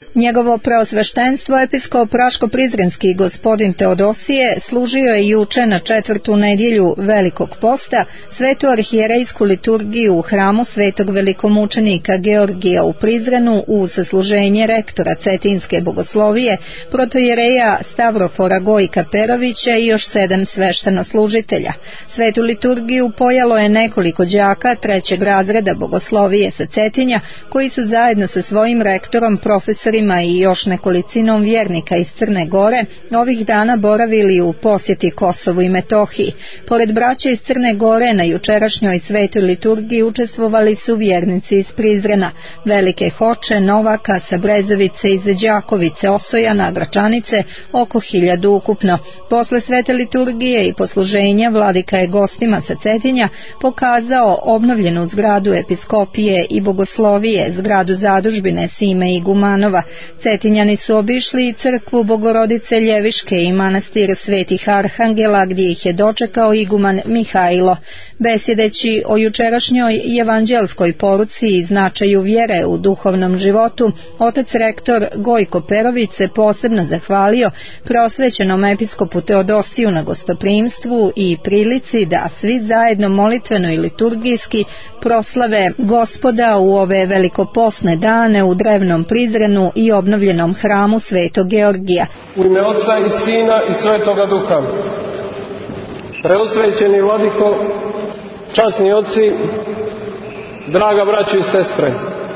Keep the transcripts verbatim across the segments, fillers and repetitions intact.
Njegovo preosveštenstvo episkop Raško-Prizrenski gospodin Teodosije služio je juče na četvrtu nedjelju Velikog posta svetu arhijerejsku liturgiju u hramu svetog velikomučenika Georgija u Prizrenu u sasluženje rektora Cetinske bogoslovije, protojereja Stavrofora Gojka Perovića i još sedam sveštenoslužitelja. Svetu liturgiju pojalo je nekoliko đaka trećeg razreda bogoslovije sa Cetinja, koji su zajedno sa svojim rektorom, profesorima i još nekolicinom vjernika iz Crne Gore ovih dana boravili u posjeti Kosovu i Metohiji. Pored braća iz Crne Gore na jučerašnjoj svetoj liturgiji učestvovali su vjernici iz Prizrena, Velike Hoče, Novaka, Sabrezovice, iz Đakovice, Osojana, Gračanice, oko hiljadu ukupno. Posle svete liturgije i posluženja vladika je gostima sa Cetinja pokazao obnovljenu zgradu episkopije i bogoslovije, zgradu zadužbine Sime Igumanova. Cetinjani su obišli i crkvu Bogorodice Ljeviške i manastir Svetih Arhangela, gdje ih je dočekao iguman Mihajlo. Besjedeći o jučerašnjoj evanđelskoj poruci i značaju vjere u duhovnom životu, otac rektor Gojko Perović se posebno zahvalio preosvećenom episkopu Teodosiju na gostoprimstvu i prilici da svi zajedno molitveno i liturgijski proslave Gospoda u ove velikoposne dane u drevnom Prizrenu i obnovljenom hramu Svetog Georgija. U ime Oca i Sina i Svetoga Duha. Preosvećeni vladiko, časni oci, draga braćo i sestre,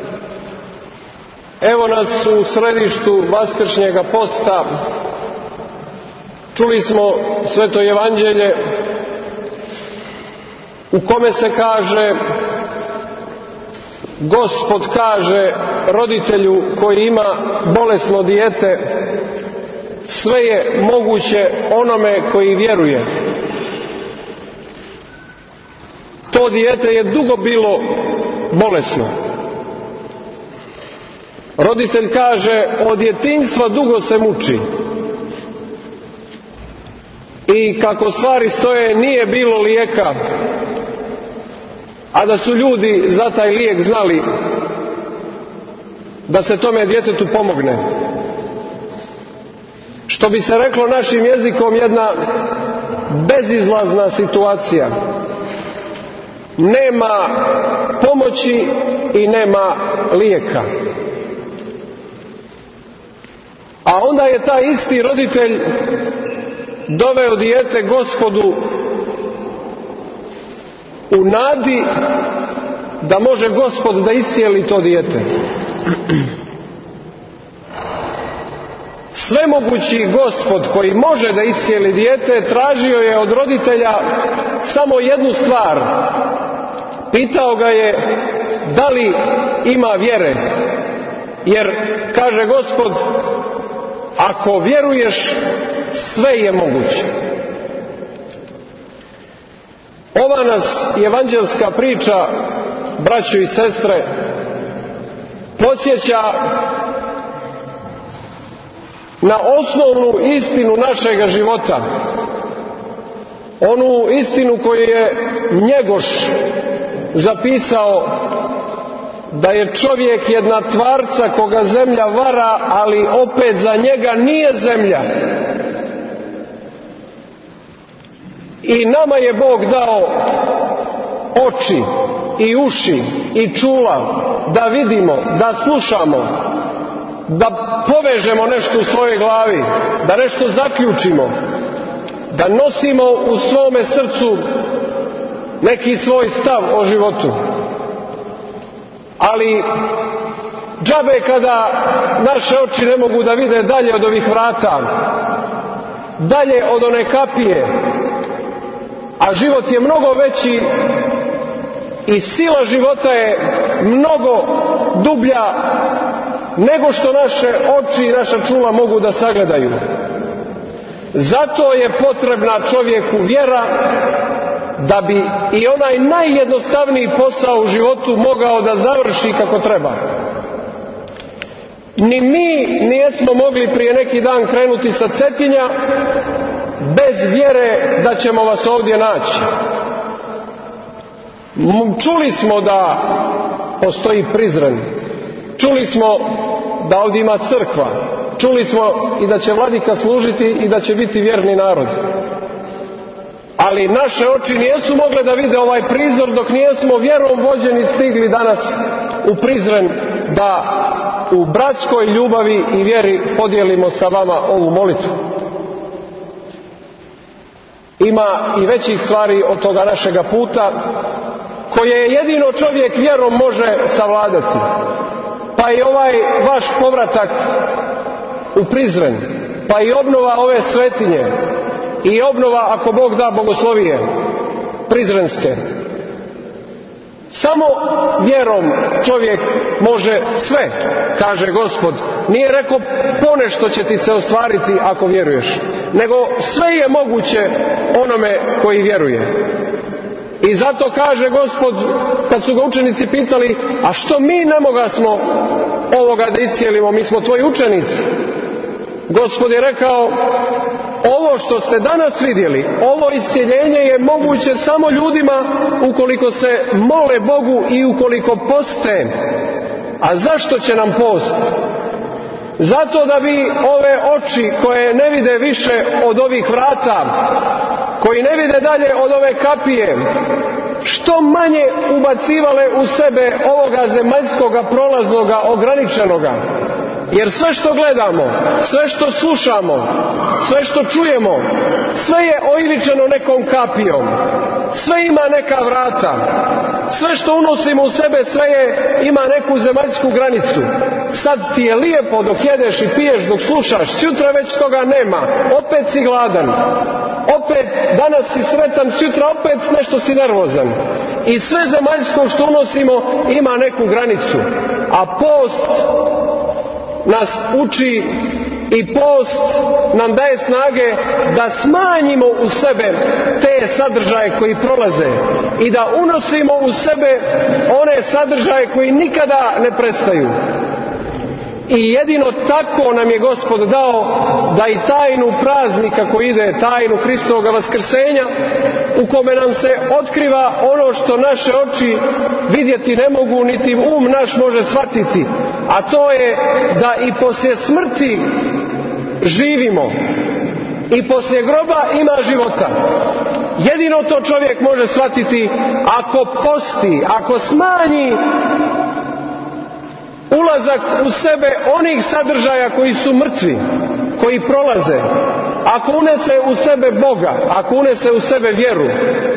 evo nas u središtu vaskršnjega posta. Čuli smo sveto evanđelje u kome se kaže: Gospod kaže roditelju koji ima bolesno dijete, sve je moguće onome koji vjeruje. To dijete je dugo bilo bolesno. Roditelj kaže: od djetinjstva dugo se muči. I kako stvari stoje, nije bilo lijeka, a da su ljudi za taj lijek znali da se tome djetetu pomogne. Što bi se reklo našim jezikom, jedna bezizlazna situacija. Nema pomoći i nema lijeka. A onda je taj isti roditelj doveo dijete Gospodu u nadi da može Gospod da iscijeli to dijete. Svemogući Gospod koji može da iscijeli dijete tražio je od roditelja samo jednu stvar. Pitao ga je da li ima vjere, jer kaže Gospod: ako vjeruješ, sve je moguće. Ova nas evanđelska priča, braćo i sestre, podsjeća na osnovnu istinu našega života. Onu istinu koju je Njegoš zapisao, da je čovjek jedna tvarca koga zemlja vara, ali opet za njega nije zemlja. I nama je Bog dao oči i uši i čula da vidimo, da slušamo, da povežemo nešto u svojoj glavi, da nešto zaključimo, da nosimo u svome srcu neki svoj stav o životu. Ali džabe kada naše oči ne mogu da vide dalje od ovih vrata, dalje od one kapije, a život je mnogo veći i sila života je mnogo dublja nego što naše oči i naša čula mogu da sagledaju. Zato je potrebna čovjeku vjera, da bi i onaj najjednostavniji posao u životu mogao da završi kako treba. Ni mi nijesmo mogli prije neki dan krenuti sa Cetinja bez vjere da ćemo vas ovdje naći. Čuli smo da postoji Prizren, čuli smo da ovdje ima crkva. Čuli smo i da će vladika služiti i da će biti vjerni narod. Ali naše oči nijesu mogle da vide ovaj prizor dok nijesmo vjerom vođeni stigli danas u Prizren da u bratskoj ljubavi i vjeri podijelimo sa vama ovu molitvu. Ima i većih stvari od toga našega puta koje jedino čovjek vjerom može savladati. Pa i ovaj vaš povratak u Prizren, pa i obnova ove svetinje i obnova, ako Bog da, bogoslovije prizrenske. Samo vjerom čovjek može sve, kaže Gospod. Nije rekao ponešto će ti se ostvariti ako vjeruješ, nego sve je moguće onome koji vjeruje. I zato kaže Gospod, kad su ga učenici pitali, a što mi ne mogasmo ovoga da iscijelimo, mi smo tvoji učenici. Gospod je rekao, ovo što ste danas vidjeli, ovo iscijeljenje je moguće samo ljudima ukoliko se mole Bogu i ukoliko poste. A zašto će nam post? Zato da bi ove oči koje ne vide više od ovih vrata, koji ne vide dalje od ove kapije, što manje ubacivale u sebe ovoga zemaljskoga, prolaznoga, ograničenoga. Jer sve što gledamo, sve što slušamo, sve što čujemo, sve je oivičeno nekom kapijom. Sve ima neka vrata. Sve što unosimo u sebe, sve je, ima neku zemaljsku granicu. Sad ti je lijepo dok jedeš i piješ, dok slušaš, sutra već toga nema. Opet si gladan. Opet danas si sretan, sutra opet nešto si nervozan. I sve zemaljsko što unosimo ima neku granicu. A post nas uči i post nam daje snage da smanjimo u sebe te sadržaje koji prolaze i da unosimo u sebe one sadržaje koji nikada ne prestaju. I jedino tako nam je Gospod dao da i tajnu praznika koji ide, tajnu Hristovoga vaskrsenja, u kome nam se otkriva ono što naše oči vidjeti ne mogu, niti um naš može shvatiti, a to je da i poslije smrti živimo i poslije groba ima života. Jedino to čovjek može shvatiti ako posti, ako smanji ulazak u sebe onih sadržaja koji su mrtvi, koji prolaze, ako unese u sebe Boga, ako unese u sebe vjeru.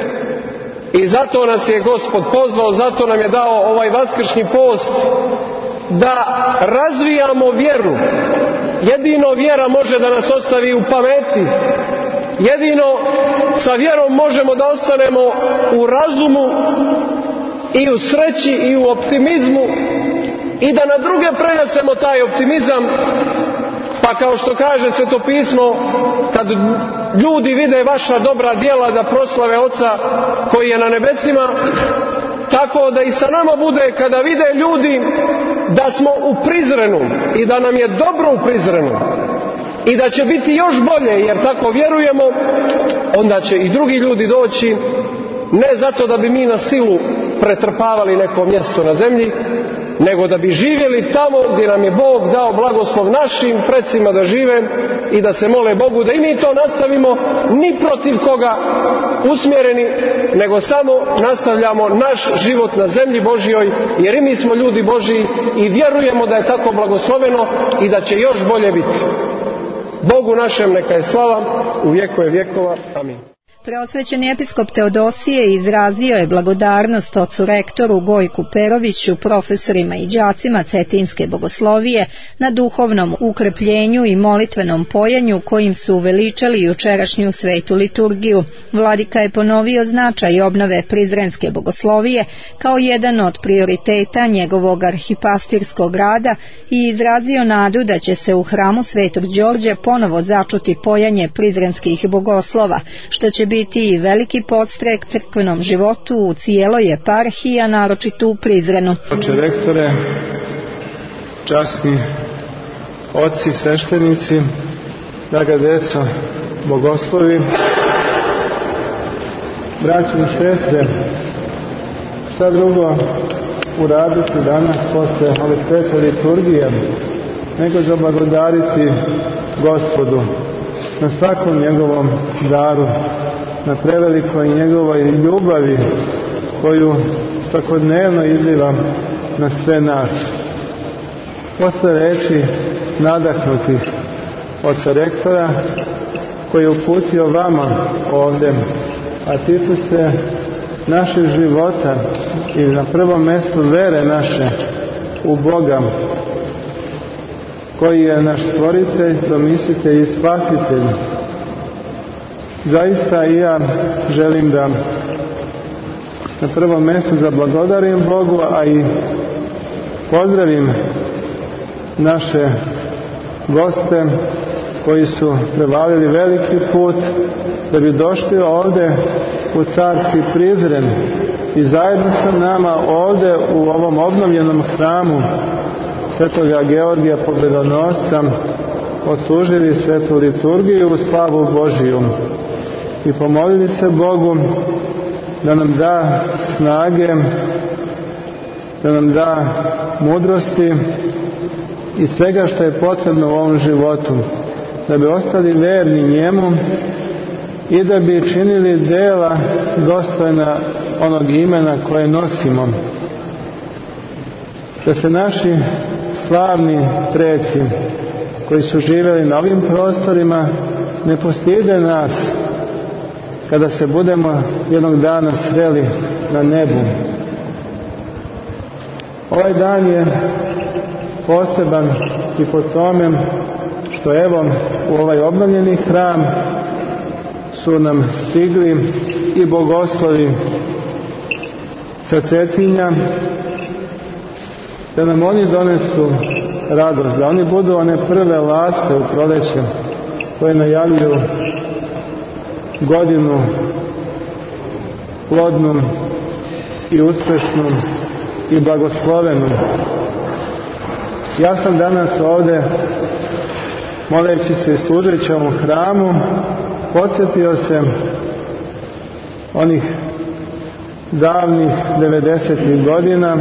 I zato nas je Gospod pozvao, zato nam je dao ovaj vaskršnji post, da razvijamo vjeru. Jedino vjera može da nas ostavi u pameti. Jedino sa vjerom možemo da ostanemo u razumu i u sreći i u optimizmu i da na druge prenesemo taj optimizam. Pa kao što kaže Sveto pismo, kad ljudi vide vaša dobra djela, da proslave Oca koji je na nebesima, tako da i sa nama bude kada vide ljudi da smo u Prizrenu i da nam je dobro u Prizrenu i da će biti još bolje, jer tako vjerujemo, onda će i drugi ljudi doći, ne zato da bi mi na silu pretrpavali neko mjesto na zemlji, nego da bi živjeli tamo gdje nam je Bog dao blagoslov našim precima da žive i da se mole Bogu, da i mi to nastavimo, ni protiv koga usmjereni, nego samo nastavljamo naš život na zemlji Božjoj, jer i mi smo ljudi Božji i vjerujemo da je tako blagosloveno i da će još bolje biti. Bogu našem neka je slava u vjekove vjekova. Amin. Preosvećeni episkop Teodosije izrazio je blagodarnost ocu rektoru Gojku Peroviću, profesorima i đacima Cetinske bogoslovije na duhovnom ukrepljenju i molitvenom pojenju kojim su uveličali jučerašnju svetu liturgiju. Vladika je ponovio značaj obnove Prizrenske bogoslovije kao jedan od prioriteta njegovog arhipastirskog rada i izrazio nadu da će se u hramu Svetog Đorđa ponovo začuti pojanje prizrenskih bogoslova, što će biti i veliki podstrek crkvenom životu u cijeloj eparhiji, a naročito u Prizrenu. Oče rektore, časni oci, sveštenici, draga deco, bogoslovi, braći i sestre, šta drugo uraditi danas posle ove svete liturgije, nego zablagodariti Gospodu na svakom njegovom daru, na prevelikoj njegovoj ljubavi koju svakodnevno izliva na sve nas. Posle reči nadahnutih oca rektora koji je uputio vama ovdje, a tiču se našeg života i na prvom mjestu vere naše u Boga, koji je naš stvoritelj, domislitelj i spasitelj. Zaista i ja želim da na prvom mjestu zablagodarim Bogu, a i pozdravim naše goste koji su prevalili veliki put da bi došli ovdje u Carski Prizren i zajedno sa nama ovdje u ovom obnovljenom hramu Svetoga Georgija Pobjedonosca odslužili svetu liturgiju u slavu Božiju i pomolili se Bogu da nam da snage, da nam da mudrosti i svega što je potrebno u ovom životu, da bi ostali verni njemu i da bi činili dela dostojna onog imena koje nosimo. Da se naši slavni preci koji su živjeli na ovim prostorima ne postide nas kada se budemo jednog dana sreli na nebu. Ovaj dan je poseban i po tome što evo u ovaj obnovljeni hram su nam stigli i bogoslovi sa Cetinja, da nam oni donesu radost, da oni budu one prve laste u proleće koje najavljuju godinu plodnu i uspešnu i blagoslovenu. Ja sam danas ovdje, moleći se i služeći ovom hramu, podsjetio se onih davnih devedesetih godina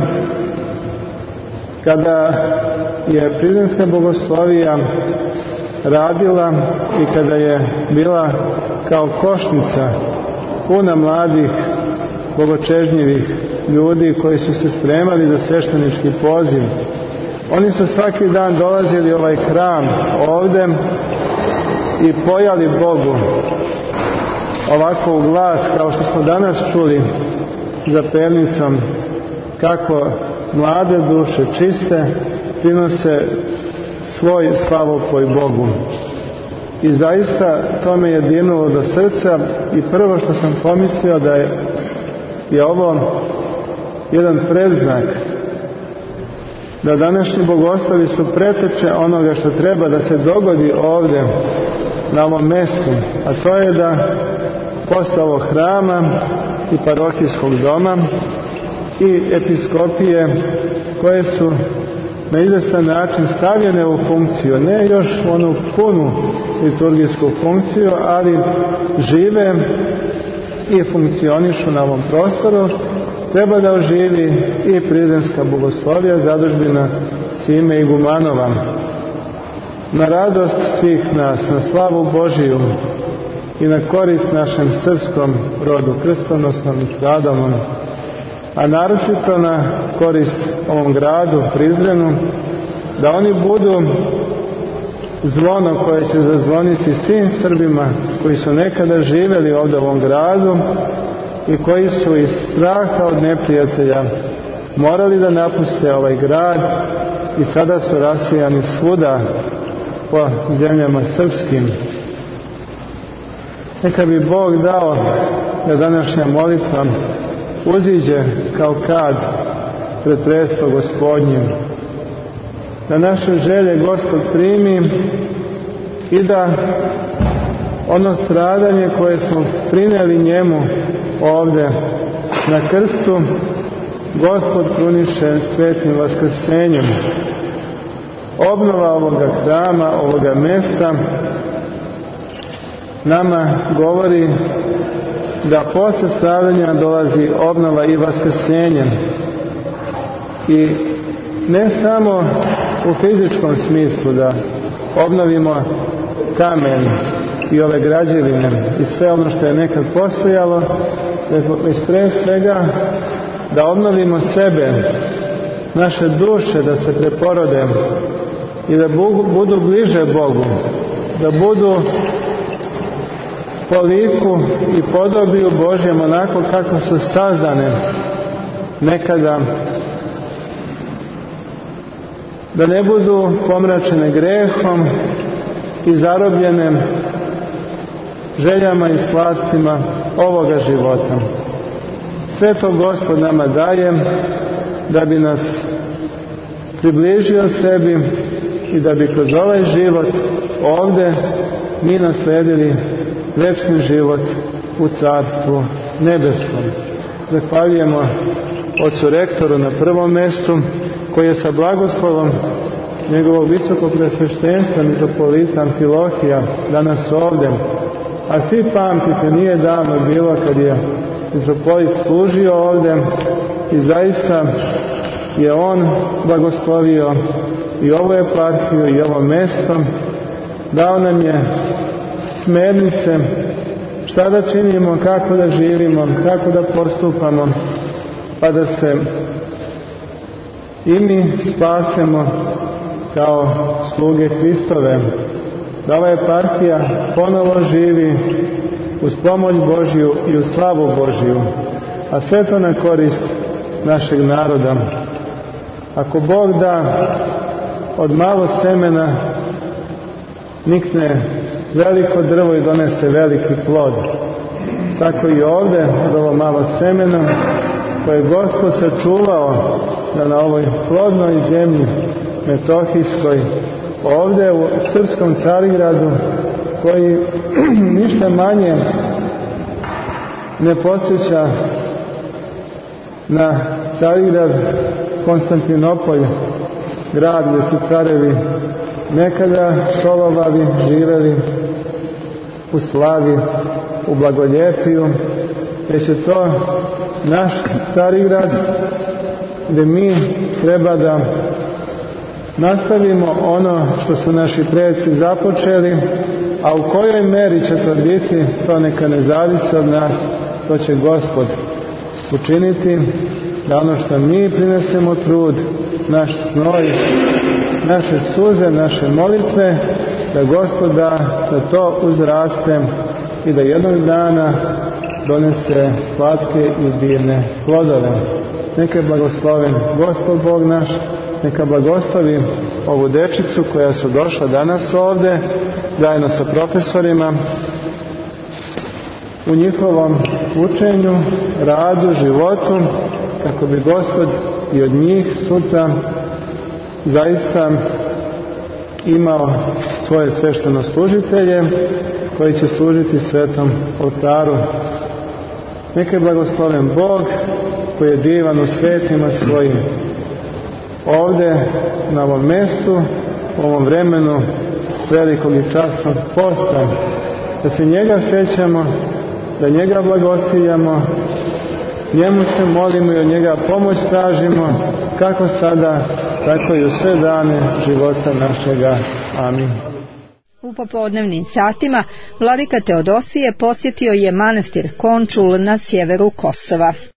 kada je Prizrenska bogoslovija radila i kada je bila kao košnica puna mladih bogočežnjivih ljudi koji su se spremali za sveštenički poziv. Oni su svaki dan dolazili u ovaj hram ovdje i pojali Bogu ovako u glas, kao što smo danas čuli za pevnicom, kako mlade duše čiste prinose svoj slavopoj Bogu. I zaista to me je dirnulo do srca i prvo što sam pomislio da je, je ovo jedan predznak da današnji bogoslovi su preteče onoga što treba da se dogodi ovdje na ovom mjestu, a to je da posle ovog hrama i parohijskog doma i episkopije koje su na izvestan način stavljene u funkciju, ne još onu punu liturgijsku funkciju, ali žive i funkcionišu na ovom prostoru, treba da oživi i Prizrenska bogoslovija zadužbina Sime Igumanova. Na radost svih nas, na slavu Božiju i na korist našem srpskom rodu krstonosnom i stradalnom, a naročito na korist ovom gradu, Prizrenu, da oni budu zvono koje će zazvoniti svim Srbima koji su nekada živjeli ovdje u ovom gradu i koji su iz straha od neprijatelja morali da napuste ovaj grad i sada su rasijani svuda po zemljama srpskim. Neka bi Bog dao da današnja molitva uziđe kao kad pred predstvo Gospodnje, da naše želje Gospod primi i da ono stradanje koje smo prinijeli njemu ovdje na krstu Gospod kruniše svetnim vaskrsenjem. Obnova ovoga hrama, ovoga mjesta nama govori da posle stradanja dolazi obnova i vaskrsenje. I ne samo u fizičkom smislu, da obnovimo kamen i ove građevine i sve ono što je nekad postojalo, već pre svega da obnovimo sebe, naše duše, da se preporode i da budu bliže Bogu, da budu po liku i podobiju Božjem onako kako su sazdane nekada, da ne budu pomračene grehom i zarobljene željama i slastima ovoga života. Sve to Gospod nama daje da bi nas približio sebi i da bi kroz ovaj život ovdje mi nasledili večni život u Carstvu nebeskom. Zahvaljujemo ocu rektoru na prvom mjestu, koji je sa blagoslovom njegovog visokog presveštenstva mitropolita Amfilohija danas ovdje. A svi pamtite, nije davno bilo kad je mitropolit služio ovdje i zaista je on blagoslovio i ovu eparhiju i ovo mjesto, dao nam je smernice šta da činimo, kako da živimo, kako da postupamo, pa da se i mi spasemo kao sluge Hristove, da ova eparhija ponovo živi uz pomoć Božju i uz slavu Božju, a sve to na korist našeg naroda. Ako Bog da, od malo semena nikne veliko drvo i donese veliki plod. Tako i ovdje od ovo malo semena koje je Gospod sačuvao da na ovoj plodnoj zemlji Metohijskoj, ovdje u srpskom Carigradu, koji ništa manje ne podsjeća na Carigrad, Konstantinopolj, grad gdje su carevi nekada šolovali, živeli u slavi, u blagoljepiju, već je to naš Carigrad gdje mi treba da nastavimo ono što su naši preci započeli, a u kojoj meri će to biti, to neka ne zavisi od nas, to će Gospod učiniti, da ono što mi prinesemo trud, naš znoj, naše suze, naše molitve, da Gospod da, da to uzraste i da jednog dana donese slatke i divne plodove. Neka blagosloven Gospod Bog naš, neka blagoslovi ovu dečicu koja su došla danas ovdje zajedno sa profesorima u njihovom učenju, radu, životu, kako bi Gospod i od njih sutra zaista imao svoje svešteno služitelje koji će služiti svetom oltaru. Neka je blagosloven Bog koji je divan u svetima svojim. Ovdje na ovom mjestu, u ovom vremenu velikog i časnog posta, da se njega sjećamo, da njega blagosiljamo, njemu se molimo i od njega pomoć tražimo, kako sada, tako i u sve dane života našega. Amin. U popodnevnim satima vladika Teodosije posjetio je manastir Končul na sjeveru Kosova.